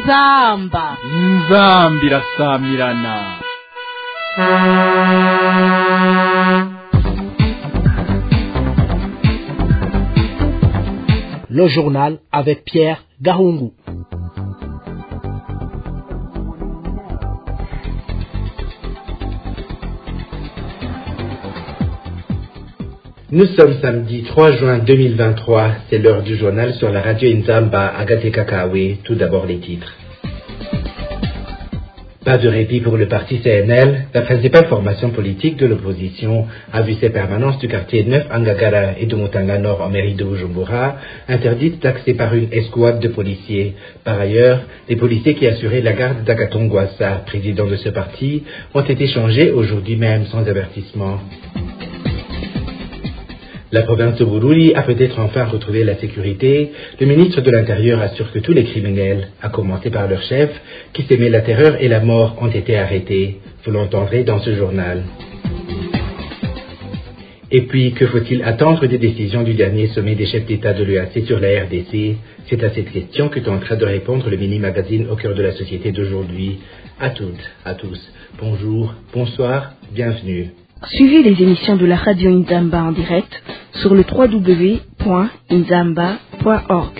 inzamba irasamirana. Le journal avec Pierre Gahungu. Nous sommes samedi 3 juin 2023, c'est l'heure du journal sur la radio Inzamba à Gatekakawe. Tout d'abord les titres. Pas de répit pour le parti CNL, la principale formation politique de l'opposition a vu ses permanences du quartier 9 Angagara et de Mutanga Nord en mairie de Bujumbura interdites d'accès par une escouade de policiers. Par ailleurs, les policiers qui assuraient la garde d'Agathon-Gwassa, président de ce parti, ont été changés aujourd'hui même sans avertissement. La province de Bururi a peut-être enfin retrouvé la sécurité. Le ministre de l'Intérieur assure que tous les criminels, à commencer par leur chef, qui s'aimaient la terreur et la mort, ont été arrêtés. Vous l'entendrez dans ce journal. Et puis, que faut-il attendre des décisions du dernier sommet des chefs d'État de l'EAC sur la RDC? C'est à cette question que tentera de répondre le mini-magazine au cœur de la société d'aujourd'hui. À toutes, à tous, bonjour, bonsoir, bienvenue. Suivez les émissions de la radio Inzamba en direct sur le www.inzamba.org.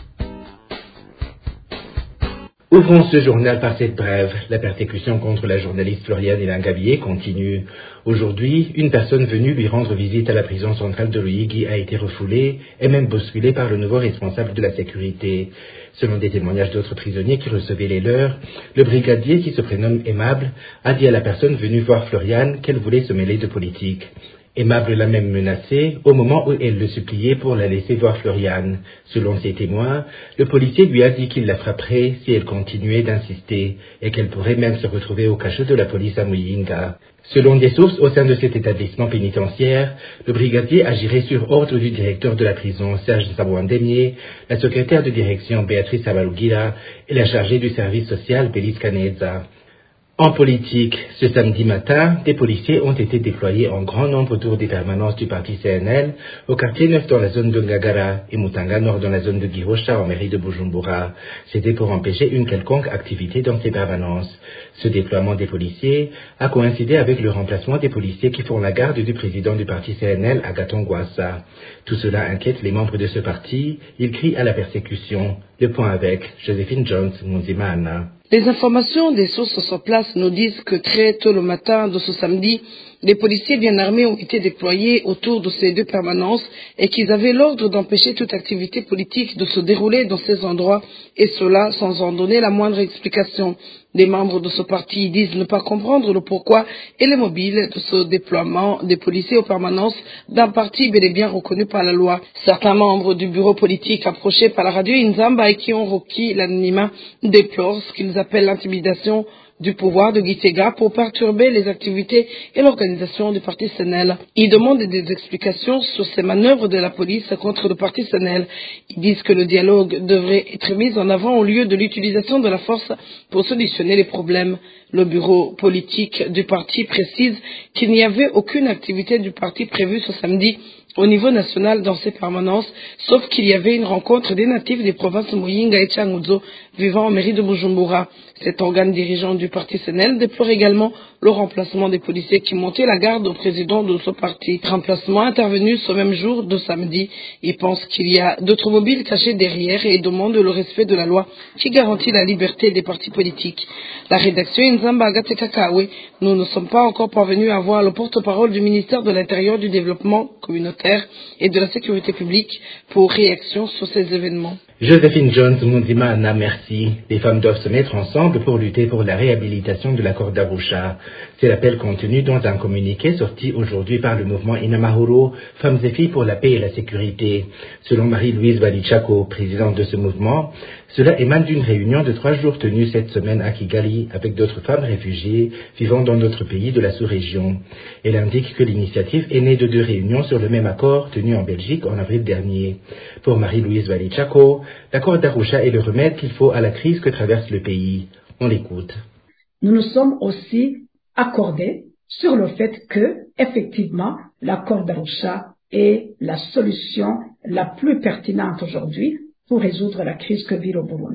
Ouvrons ce journal par cette brève. La persécution contre la journaliste Floriane Elangabié continue. Aujourd'hui, une personne venue lui rendre visite à la prison centrale de Luigi a été refoulée et même bousculée par le nouveau responsable de la sécurité. Selon des témoignages d'autres prisonniers qui recevaient les leurs, le brigadier, qui se prénomme Aimable, a dit à la personne venue voir Floriane qu'elle voulait se mêler de politique. Aimable l'a même menacée au moment où elle le suppliait pour la laisser voir Floriane. Selon ses témoins, le policier lui a dit qu'il la frapperait si elle continuait d'insister et qu'elle pourrait même se retrouver au cachot de la police à Muyinga. Selon des sources au sein de cet établissement pénitentiaire, le brigadier agirait sur ordre du directeur de la prison, Serge Sabouandemier, la secrétaire de direction, Béatrice Sabalugira, et la chargée du service social, Bélis Caneza. En politique, ce samedi matin, des policiers ont été déployés en grand nombre autour des permanences du parti CNL, au quartier 9 dans la zone de Ngagara et Mutanga Nord dans la zone de Gihosha en mairie de Bujumbura. C'était pour empêcher une quelconque activité dans ces permanences. Ce déploiement des policiers a coïncidé avec le remplacement des policiers qui font la garde du président du parti CNL, Agathon-Gwassa. Tout cela inquiète les membres de ce parti. Ils crient à la persécution. Le point avec Joséphine Jones Munzimana. Les informations des sources sur place nous disent que très tôt le matin de ce samedi, les policiers bien armés ont été déployés autour de ces deux permanences et qu'ils avaient l'ordre d'empêcher toute activité politique de se dérouler dans ces endroits, et cela sans en donner la moindre explication. Les membres de ce parti disent ne pas comprendre le pourquoi et les mobiles de ce déploiement des policiers aux permanences d'un parti bel et bien reconnu par la loi. Certains membres du bureau politique approchés par la radio Inzamba et qui ont requis l'anonymat déplorent ce qu'ils appellent l'intimidation du pouvoir de Gitega pour perturber les activités et l'organisation du parti CNL. Ils demandent des explications sur ces manœuvres de la police contre le parti CNL. Ils disent que le dialogue devrait être mis en avant au lieu de l'utilisation de la force pour solutionner les problèmes. Le bureau politique du parti précise qu'il n'y avait aucune activité du parti prévue ce samedi au niveau national dans ces permanences, sauf qu'il y avait une rencontre des natifs des provinces de Muyinga et Changuzo vivant en mairie de Bujumbura. Cet organe dirigeant du parti CNL déplore également le remplacement des policiers qui montaient la garde au président de ce parti. Remplacement intervenu ce même jour de samedi. Il pense qu'il y a d'autres mobiles cachés derrière et demande le respect de la loi qui garantit la liberté des partis politiques. La rédaction Inzamba Gatekakawe, nous ne sommes pas encore parvenus à voir le porte-parole du ministère de l'Intérieur, du Développement communautaire et de la Sécurité publique pour réaction sur ces événements. Joséphine Jones Munzimana, merci. Les femmes doivent se mettre ensemble pour lutter pour la réhabilitation de l'accord d'Arusha. C'est l'appel contenu dans un communiqué sorti aujourd'hui par le mouvement Inamahuro, Femmes et Filles pour la paix et la sécurité. Selon Marie-Louise Valichako, présidente de ce mouvement, cela émane d'une réunion de 3 jours tenue cette semaine à Kigali avec d'autres femmes réfugiées vivant dans notre pays de la sous-région. Elle indique que l'initiative est née de 2 réunions sur le même accord tenu en Belgique en avril dernier. Pour Marie-Louise Valichako, l'accord d'Arusha est le remède qu'il faut à la crise que traverse le pays. On l'écoute. Nous nous sommes aussi accordés sur le fait que, effectivement, l'accord d'Arusha est la solution la plus pertinente aujourd'hui pour résoudre la crise que vit le Burundi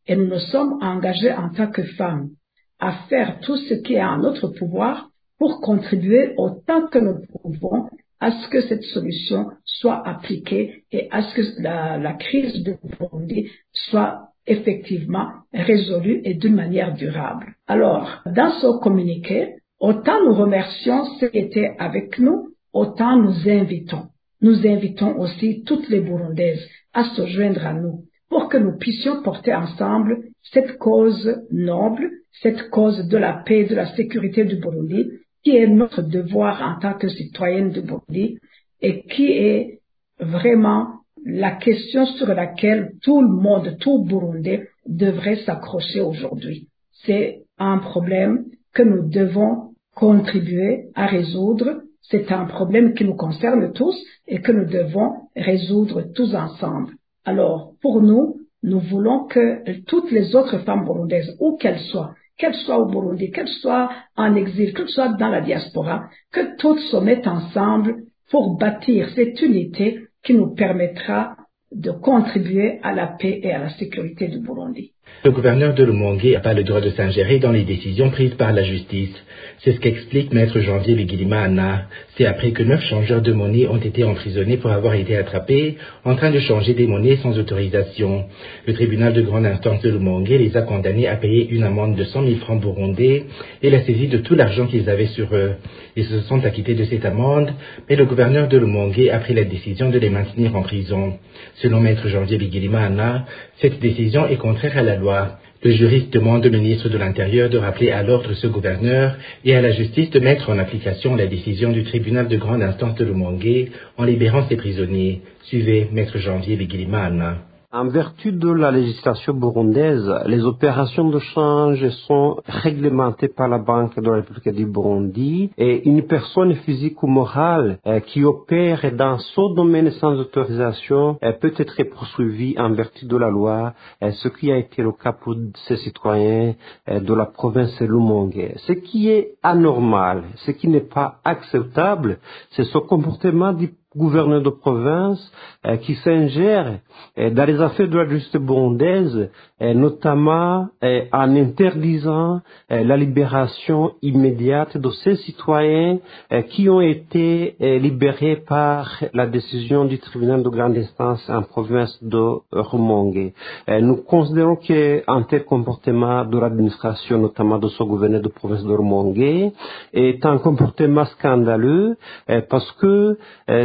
et nous nous sommes engagés en tant que femmes à faire tout ce qui est en notre pouvoir pour contribuer autant que nous pouvons à ce que cette solution soit appliquée et à ce que la crise de Burundi soit effectivement résolue et d'une manière durable. Alors, dans ce communiqué, autant nous remercions ceux qui étaient avec nous, autant nous invitons. Nous invitons aussi toutes les Burundaises à se joindre à nous pour que nous puissions porter ensemble cette cause noble, cette cause de la paix et de la sécurité du Burundi, qui est notre devoir en tant que citoyenne du Burundi et qui est vraiment la question sur laquelle tout le monde, tout Burundais devrait s'accrocher aujourd'hui. C'est un problème que nous devons contribuer à résoudre. C'est un problème qui nous concerne tous et que nous devons résoudre tous ensemble. Alors, pour nous, nous voulons que toutes les autres femmes burundaises, où qu'elles soient au Burundi, qu'elles soient en exil, qu'elles soient dans la diaspora, que toutes se mettent ensemble pour bâtir cette unité qui nous permettra de contribuer à la paix et à la sécurité du Burundi. Le gouverneur de Lumongue n'a pas le droit de s'ingérer dans les décisions prises par la justice. C'est ce qu'explique Maître Janvier Bigilima Anna. C'est après que 9 changeurs de monnaie ont été emprisonnés pour avoir été attrapés en train de changer des monnaies sans autorisation. Le tribunal de grande instance de Lumongue les a condamnés à payer une amende de 100 000 francs burundais et la saisie de tout l'argent qu'ils avaient sur eux. Ils se sont acquittés de cette amende, mais le gouverneur de Lumongue a pris la décision de les maintenir en prison. Selon Maître Janvier Bigilima Anna, cette décision est contraire à la loi. Le juriste demande au ministre de l'Intérieur de rappeler à l'ordre ce gouverneur et à la justice de mettre en application la décision du tribunal de grande instance de Lumongue en libérant ses prisonniers. Suivez Maître Janvier Bigilima Anna. En vertu de la législation burundaise, les opérations de change sont réglementées par la Banque de la République du Burundi et une personne physique ou morale qui opère dans ce domaine sans autorisation peut être poursuivie en vertu de la loi, ce qui a été le cas pour ces citoyens de la province de Lumongue. Ce qui est anormal, ce qui n'est pas acceptable, c'est ce comportement du gouverneur de province qui s'ingère dans les affaires de la justice burundaise, notamment en interdisant la libération immédiate de ces citoyens qui ont été libérés par la décision du tribunal de grande instance en province de Rumongue. Nous considérons qu'un tel comportement de l'administration, notamment de ce gouverneur de province de Rumongue, est un comportement scandaleux parce que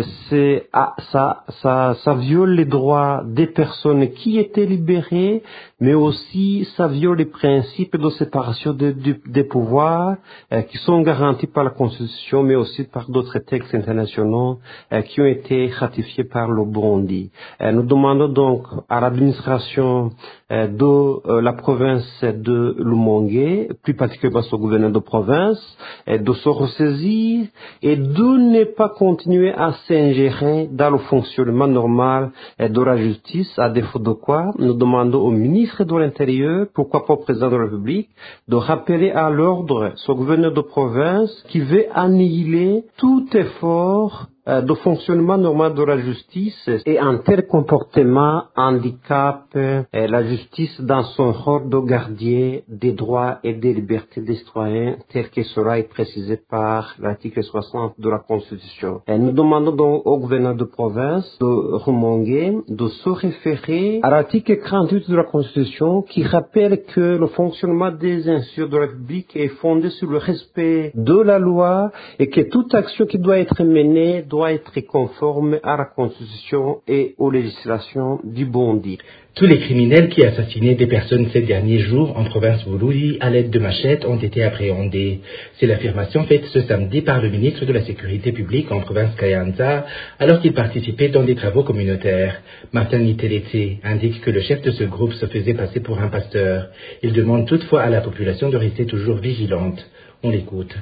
ça viole les droits des personnes qui étaient libérées, mais aussi ça viole les principes de séparation des pouvoirs qui sont garantis par la Constitution, mais aussi par d'autres textes internationaux qui ont été ratifiés par le Burundi. Nous demandons donc à l'administration de la province de Lumongue, plus particulièrement au gouverneur de province, de se ressaisir et de ne pas continuer à s'ingérer dans le fonctionnement normal de la justice, à défaut de quoi nous demandons au ministre de l'Intérieur, pourquoi pas au président de la République, de rappeler à l'ordre ce gouverneur de province qui veut annihiler tout effort de fonctionnement normal de la justice, et un tel comportement handicape la justice dans son rôle de gardien des droits et des libertés des citoyens tel que cela est précisé par l'article 60 de la Constitution. Et nous demandons donc au gouverneur de province de Rumongue de se référer à l'article 48 de la Constitution qui rappelle que le fonctionnement des institutions de la République est fondé sur le respect de la loi et que toute action qui doit être menée doit être conforme à la Constitution et aux législations du Burundi. Tous les criminels qui assassinaient des personnes ces derniers jours en province Bururi à l'aide de machettes ont été appréhendés. C'est l'affirmation faite ce samedi par le ministre de la Sécurité publique en province Kayanza alors qu'il participait dans des travaux communautaires. Martin Niteletse indique que le chef de ce groupe se faisait passer pour un pasteur. Il demande toutefois à la population de rester toujours vigilante. On l'écoute.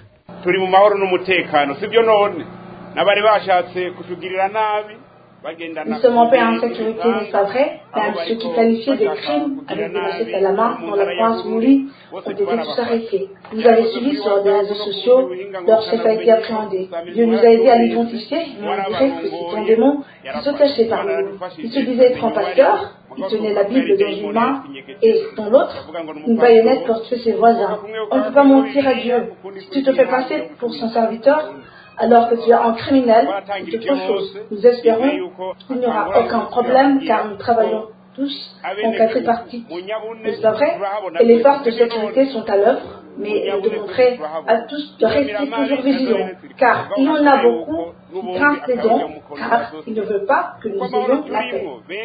Nous sommes en paix et en sécurité, n'est-ce pas vrai? Même ceux qui qualifiaient des crimes avec des machettes à la main dans la province Mouli ont été tous arrêtés. Vous avez suivi sur les réseaux sociaux, leur chef a été appréhendé. Dieu nous a aidés à l'identifier, mais on dirait que c'est un démon qui se cachait parmi nous. Il se disait être un pasteur, il tenait la Bible dans une main et dans l'autre, une baïonnette pour tuer ses voisins. On ne peut pas mentir à Dieu. Si tu te fais passer pour son serviteur, alors que tu es un criminel, c'est autre chose. Nous espérons qu'il n'y aura aucun problème car nous travaillons tous en cas tripartite. C'est pas vrai? Et les forces de sécurité sont à l'œuvre, mais de montrer à tous de rester toujours vigilants, car il y en a beaucoup qui grincent les dents, car ils ne veulent pas que nous ayons la paix.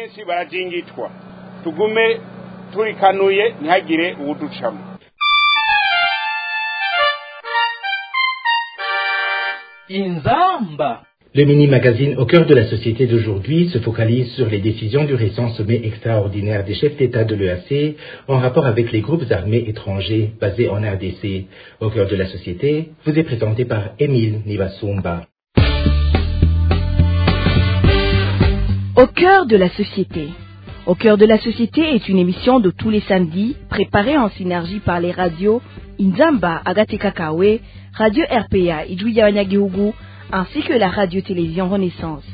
Inzamba. Le mini-magazine Au cœur de la société d'aujourd'hui se focalise sur les décisions du récent sommet extraordinaire des chefs d'État de l'EAC en rapport avec les groupes armés étrangers basés en RDC. Au cœur de la société vous est présenté par Émile Nivasumba. Au cœur de la société. Au cœur de la société est une émission de tous les samedis préparée en synergie par les radios Inzamba Agatekakawe, Radio RPA Ijuya Wanyagihugu, ainsi que la radio-télévision Renaissance.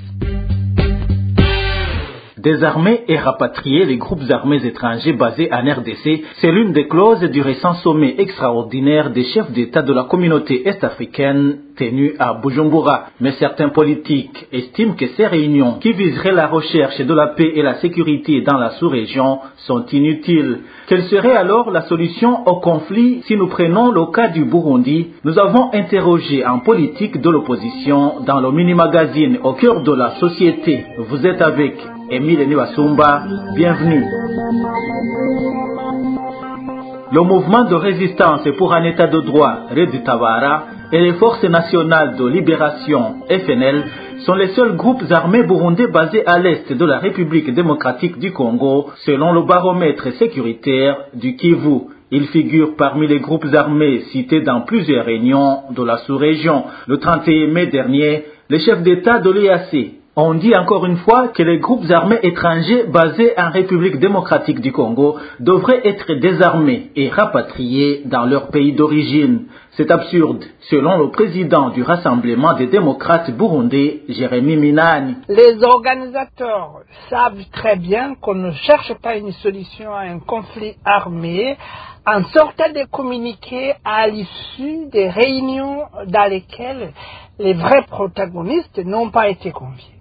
Désarmer et rapatrier les groupes armés étrangers basés en RDC, c'est l'une des clauses du récent sommet extraordinaire des chefs d'État de la communauté est-africaine tenu à Bujumbura. Mais certains politiques estiment que ces réunions, qui viseraient la recherche de la paix et la sécurité dans la sous-région, sont inutiles. Quelle serait alors la solution au conflit si nous prenons le cas du Burundi? Nous avons interrogé un politique de l'opposition dans le mini-magazine Au cœur de la société. Vous êtes avec Émile Nivasumba, bienvenue. Le mouvement de résistance pour un état de droit, Red Tabara, et les forces nationales de libération, FNL, sont les seuls groupes armés burundais basés à l'est de la République démocratique du Congo, selon le baromètre sécuritaire du Kivu. Ils figurent parmi les groupes armés cités dans plusieurs réunions de la sous-région. Le 31 mai dernier, les chefs d'État de l'EAC ont dit encore une fois que les groupes armés étrangers basés en République démocratique du Congo devraient être désarmés et rapatriés dans leur pays d'origine. C'est absurde, selon le président du Rassemblement des démocrates burundais, Jérémy Minani. Les organisateurs savent très bien qu'on ne cherche pas une solution à un conflit armé en sortant de communiquer à l'issue des réunions dans lesquelles les vrais protagonistes n'ont pas été conviés.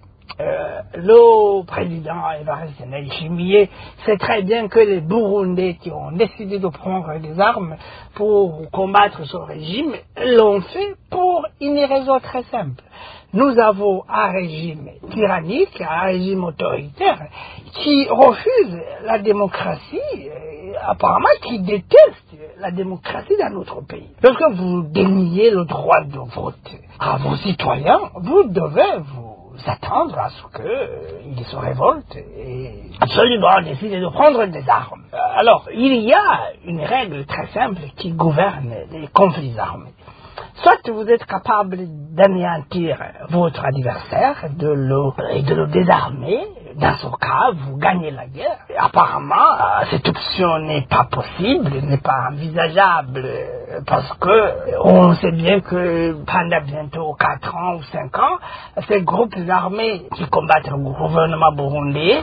Le président Evariste Ndayishimiye sait très bien que les Burundais qui ont décidé de prendre des armes pour combattre ce régime l'ont fait pour une raison très simple. Nous avons un régime tyrannique, un régime autoritaire qui refuse la démocratie, apparemment qui déteste la démocratie dans notre pays. Lorsque vous déniez le droit de vote à vos citoyens, vous devez vous s'attendre à ce qu'ils se révoltent et absolument décident de prendre des armes. Alors, il y a une règle très simple qui gouverne les conflits armés. Soit vous êtes capable d'anéantir votre adversaire, de le désarmer. Dans ce cas, vous gagnez la guerre. Et apparemment, cette option n'est pas possible, n'est pas envisageable, parce que on sait bien que pendant bientôt 4 ans ou 5 ans, ces groupes armés qui combattent le gouvernement burundais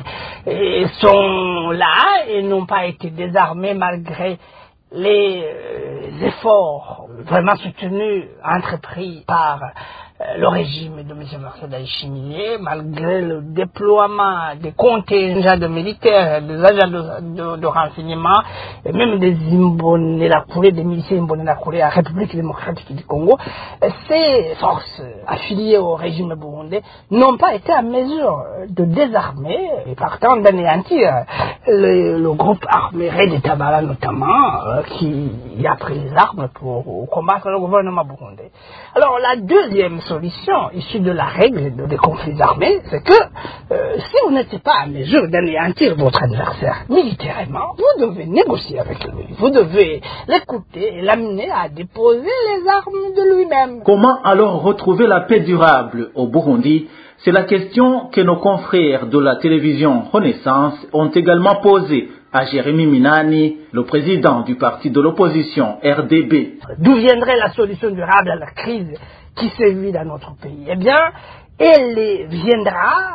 sont là et n'ont pas été désarmés malgré les efforts vraiment soutenus, entrepris par le régime de M. Ndayishimiye, malgré le déploiement des contingents de militaires, des agents de renseignement, et même des Imbonerakure, des miliciens Imbonerakure à la République démocratique du Congo, ces forces affiliées au régime burundais n'ont pas été à mesure de désarmer et partant d'anéantir le groupe armé Red Tabara notamment, qui a pris les armes pour combattre le gouvernement burundais. Alors la deuxième solution issue de la règle des conflits armés, c'est que si vous n'êtes pas à mesure d'anéantir votre adversaire militairement, vous devez négocier avec lui. Vous devez l'écouter et l'amener à déposer les armes de lui-même. Comment alors retrouver la paix durable au Burundi? C'est la question que nos confrères de la télévision Renaissance ont également posée à Jérémy Minani, le président du parti de l'opposition RDB. D'où viendrait la solution durable à la crise qui sévit dans notre pays? Eh bien, elle viendra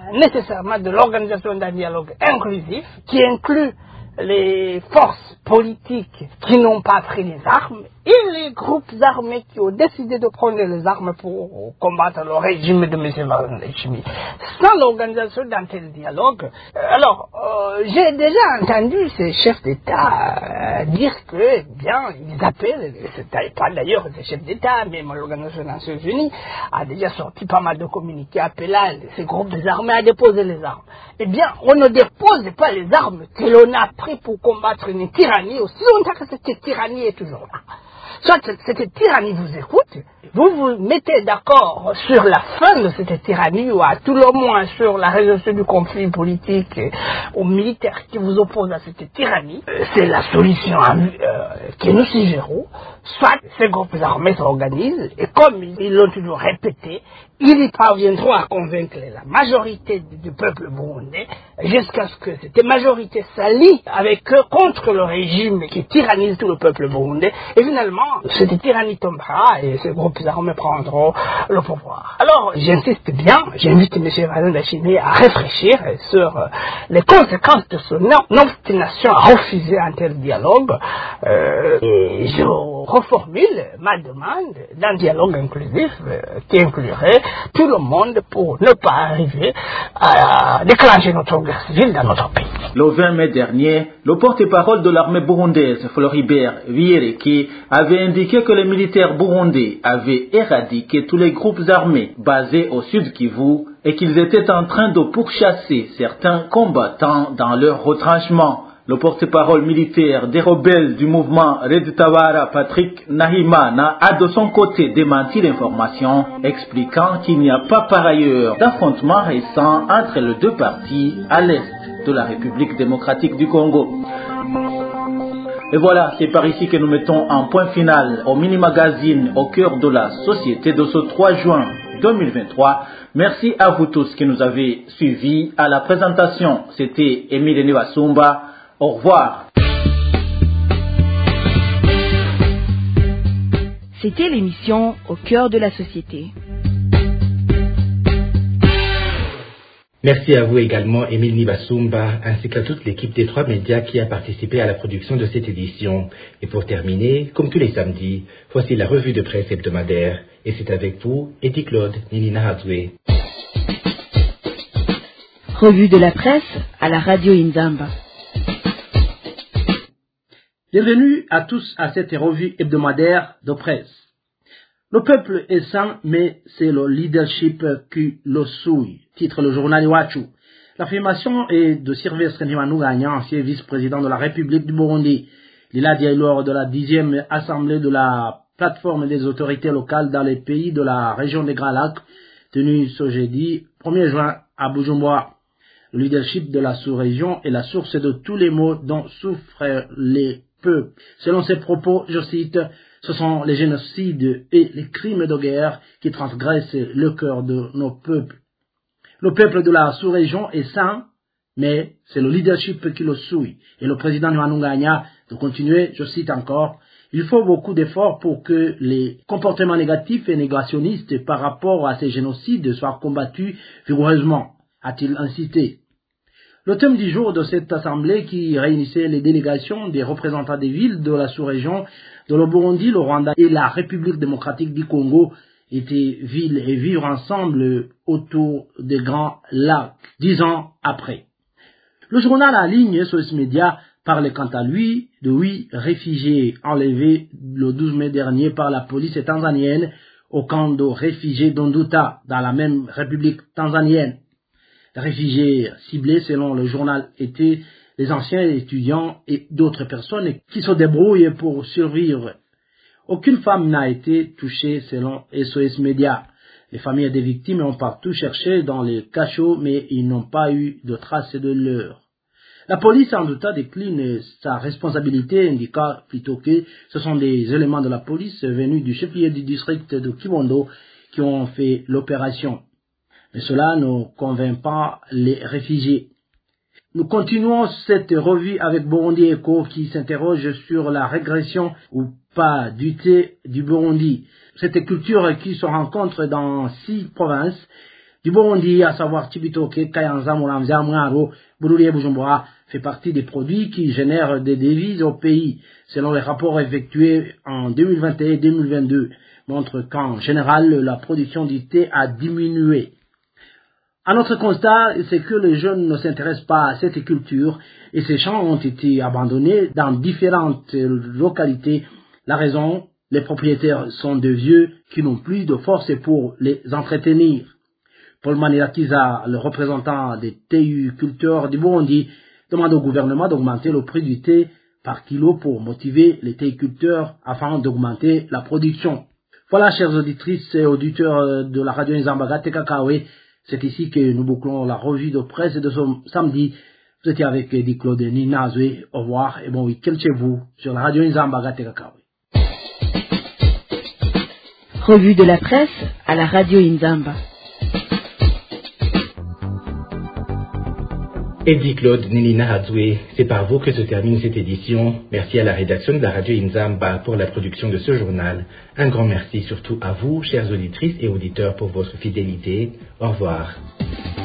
nécessairement de l'organisation d'un dialogue inclusif qui inclut les forces politiques qui n'ont pas pris les armes et les groupes armés qui ont décidé de prendre les armes pour combattre le régime de M. Varunashimi. Sans l'organisation d'un tel dialogue, j'ai déjà entendu ces chefs d'État dire que, bien, ils appellent, pas d'ailleurs ces chefs d'État, même l'Organisation des Nations Unies a déjà sorti pas mal de communiqués appelant ces groupes armés à déposer les armes. Eh bien, on ne dépose pas les armes que l'on a pris pour combattre une tyrannie aussi longtemps que cette tyrannie est toujours là. Soit cette tyrannie vous écoute, vous vous mettez d'accord sur la fin de cette tyrannie ou à tout le moins sur la résolution du conflit politique ou militaire qui vous oppose à cette tyrannie, c'est la solution que nous suggérons. Soit ces groupes armés s'organisent et comme ils l'ont toujours répété, ils y parviendront à convaincre la majorité du peuple burundais jusqu'à ce que cette majorité s'allie avec eux contre le régime qui tyrannise tout le peuple burundais et finalement cette tyrannie tombera et ces groupes armés prendront le pouvoir. Alors j'insiste bien, j'invite M. Varunashimi à réfléchir sur les conséquences de son obstination à refuser un tel dialogue et je reformule ma demande d'un dialogue inclusif qui inclurait tout le monde pour ne pas arriver à déclencher notre guerre civile dans notre pays. Le 20 mai dernier, le porte-parole de l'armée burundaise, Floribert Wiereki, avait indiqué que les militaires burundais avaient éradiqué tous les groupes armés basés au sud Kivu et qu'ils étaient en train de pourchasser certains combattants dans leur retranchement. Le porte-parole militaire des rebelles du mouvement Red Tabara, Patrick Nahimana, a de son côté démenti l'information, expliquant qu'il n'y a pas par ailleurs d'affrontement récent entre les deux parties à l'est de la République démocratique du Congo. Et voilà, c'est par ici que nous mettons un point final au mini-magazine au cœur de la société de ce 3 juin 2023. Merci à vous tous qui nous avez suivis. À la présentation, c'était Émile Nivasumba. Au revoir. C'était l'émission Au cœur de la société. Merci à vous également, Émile Nibasumba, ainsi qu'à toute l'équipe des 3 médias qui a participé à la production de cette édition. Et pour terminer, comme tous les samedis, voici la revue de presse hebdomadaire. Et c'est avec vous, Eddie Claude Nilina Hadoué. Revue de la presse à la radio Inzamba. Bienvenue à tous à cette revue hebdomadaire de presse. Le peuple est sain, mais c'est le leadership qui le souille, titre le journal Iwachu. L'affirmation est de Sylvestre Ntibantunganya, ancien vice-président de la République du Burundi. Il a dit lors de la 10e assemblée de la plateforme des autorités locales dans les pays de la région des Grands Lacs, tenue ce jeudi 1er juin à Bujumbura. Le leadership de la sous-région est la source de tous les maux dont souffrent les peuples. Selon ses propos, je cite, ce sont les génocides et les crimes de guerre qui transgressent le cœur de nos peuples. Le peuple de la sous-région est sain, mais c'est le leadership qui le souille. Et le président Ntibantunganya de continuer, je cite encore, il faut beaucoup d'efforts pour que les comportements négatifs et négationnistes par rapport à ces génocides soient combattus vigoureusement, a-t-il insisté. Le thème du jour de cette assemblée qui réunissait les délégations des représentants des villes de la sous-région de le Burundi, le Rwanda et la République démocratique du Congo était ville et vivre ensemble autour des Grands Lacs, 10 ans après. Le journal en ligne SOS Média parle quant à lui de 8 réfugiés enlevés le 12 mai dernier par la police tanzanienne au camp de réfugiés d'Onduta dans la même République tanzanienne. Les réfugiés ciblés, selon le journal, étaient les anciens étudiants et d'autres personnes qui se débrouillent pour survivre. Aucune femme n'a été touchée selon SOS Média. Les familles des victimes ont partout cherché dans les cachots, mais ils n'ont pas eu de traces de leur. La police en douta décline sa responsabilité, indiquant plutôt que ce sont des éléments de la police venus du chef-lieu du district de Kibondo qui ont fait l'opération. Mais cela ne convainc pas les réfugiés. Nous continuons cette revue avec Burundi Echo qui s'interroge sur la régression ou pas du thé du Burundi. Cette culture qui se rencontre dans 6 provinces du Burundi, à savoir Cibitoke, Kayanza, Muramvya, Mwaro, Bururi et Bujumbura, fait partie des produits qui génèrent des devises au pays, selon les rapports effectués en 2021 et 2022, montrent qu'en général, la production du thé a diminué. Un autre constat, c'est que les jeunes ne s'intéressent pas à cette culture et ces champs ont été abandonnés dans différentes localités. La raison, les propriétaires sont de vieux qui n'ont plus de force pour les entretenir. Paul Manirakiza, le représentant des théiculteurs du Burundi, demande au gouvernement d'augmenter le prix du thé par kilo pour motiver les théiculteurs afin d'augmenter la production. Voilà, chères auditrices et auditeurs de la radio Nzamba Gateka-Kawe, c'est ici que nous bouclons la revue de presse de ce samedi. Vous étiez avec Eddie Claude et Nina Zoué. Au revoir et bon week-end chez vous sur la radio Nzamba Gateka-Kawe. Revue de la presse à la radio Nzamba. Eddie Claude, Nilina Hadzoué, c'est par vous que se termine cette édition. Merci à la rédaction de la radio Nzamba pour la production de ce journal. Un grand merci surtout à vous, chères auditrices et auditeurs, pour votre fidélité. Au revoir.